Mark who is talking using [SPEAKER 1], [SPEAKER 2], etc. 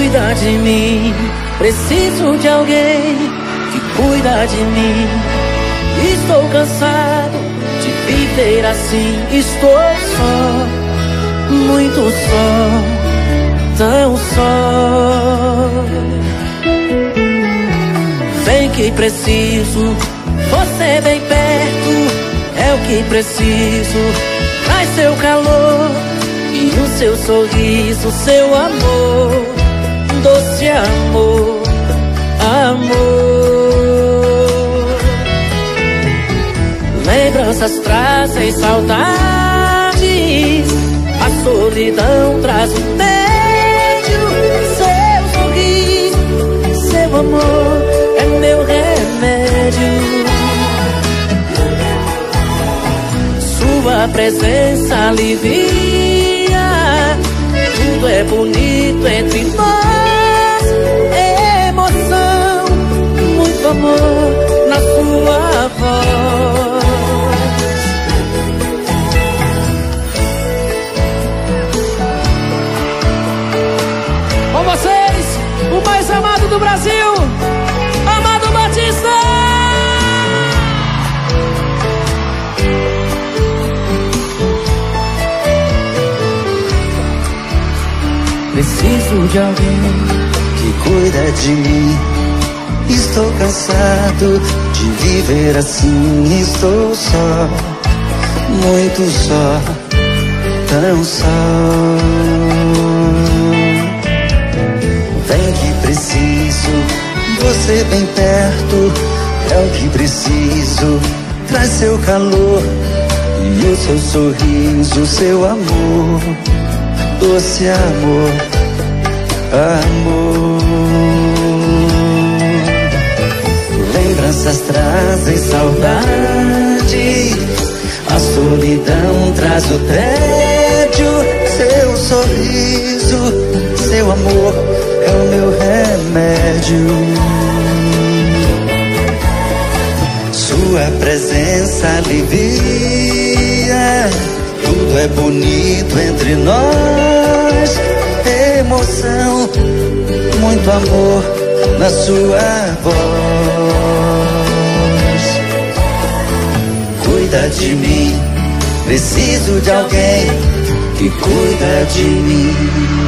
[SPEAKER 1] cuida de mim. Preciso de alguém que cuida de mim. Estou cansado de viver assim. Estou só, muito só, tão só. Vem que preciso, você bem perto, é o que preciso. Traz seu calor e o seu sorriso, seu amor, doce amor, amor. Lembranças trazem saudades, a solidão traz o tédio. Seu sorriso, seu amor é meu remédio. Sua presença alivia, tudo é bonito entre nós. Emoção, muito amor na sua voz. Com vocês, o mais amado do Brasil, Amado Batista.
[SPEAKER 2] Preciso de alguém que cuida de mim. Estou cansado de viver assim. Estou só, muito só, tão só. Vem que preciso, você bem perto, é o que preciso. Traz seu calor e o seu sorriso, seu amor, doce amor, amor. Lembranças trazem saudade, a solidão traz o tédio. Seu sorriso, seu amor é o meu remédio. Sua presença alivia, tudo é bonito entre nós. Emoção, muito amor na sua voz. Cuida de mim, preciso de alguém que cuida de mim.